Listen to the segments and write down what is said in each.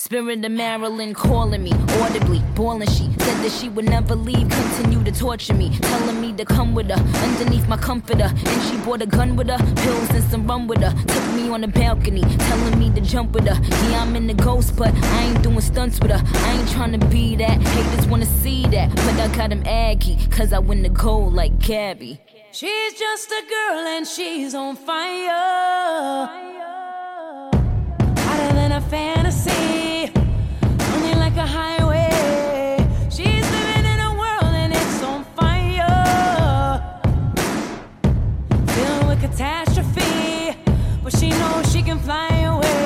Spirit of Marilyn calling me, audibly, bawling. She said that she would never leave, continue to torture me, telling me to come with her, underneath my comforter. And she brought a gun with her, pills and some rum with her. Took me on the balcony, telling me to jump with her. Yeah, I'm in the ghost, but I ain't doing stunts with her. I ain't trying to be that, haters wanna see that. But I got him aggy, cause I win the gold like Gabby. She's just a girl and she's on fire, hotter than a fantasy, only like a highway. She's living in a world and it's on fire, filled with catastrophe, but she knows she can fly away.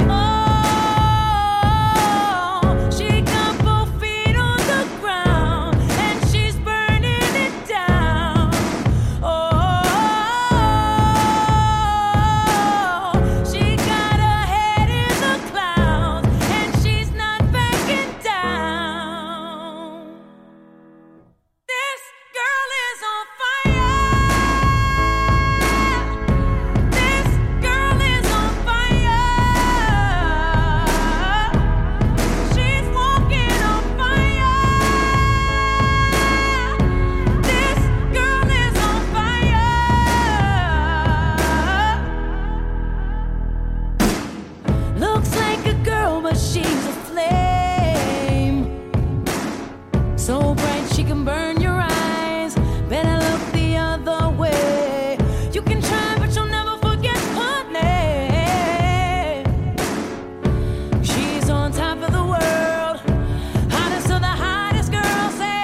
She's a flame, so bright she can burn your eyes. Better look the other way. You can try, but you'll never forget her name. She's on top of the world, hottest of the hottest girls. Say,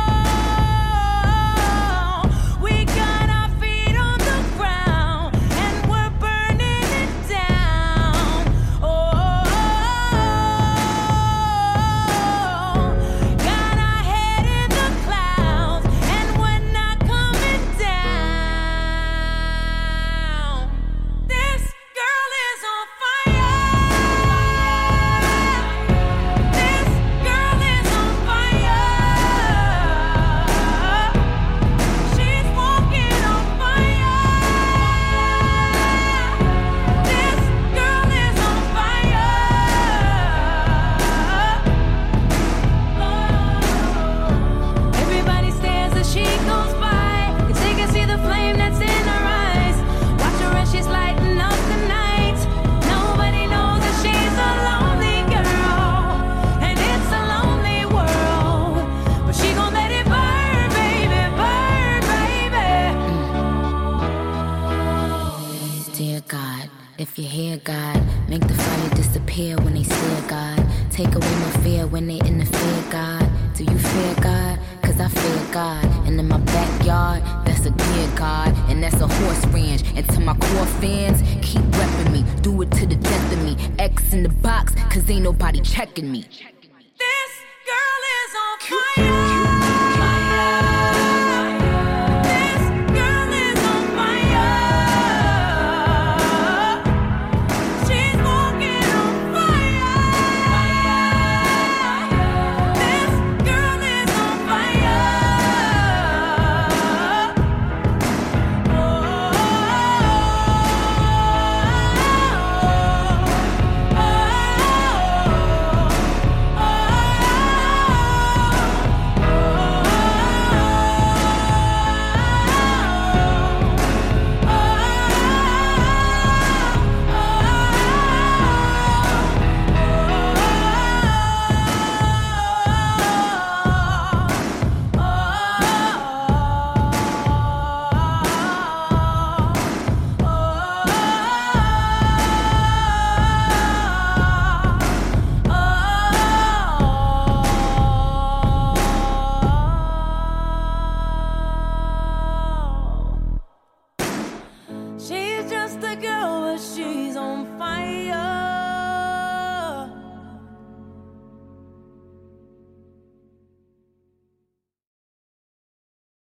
oh, we got our feet on the ground and we're burning it down. Oh, if you hear God, make the fire disappear when they stare, God. Take away my fear when they interfere, God. Do you fear God? Cause I fear God. And in my backyard, that's a deer, God. And that's a horse ranch. And to my core fans, keep repping me. Do it to the death of me. X in the box, cause ain't nobody checking me.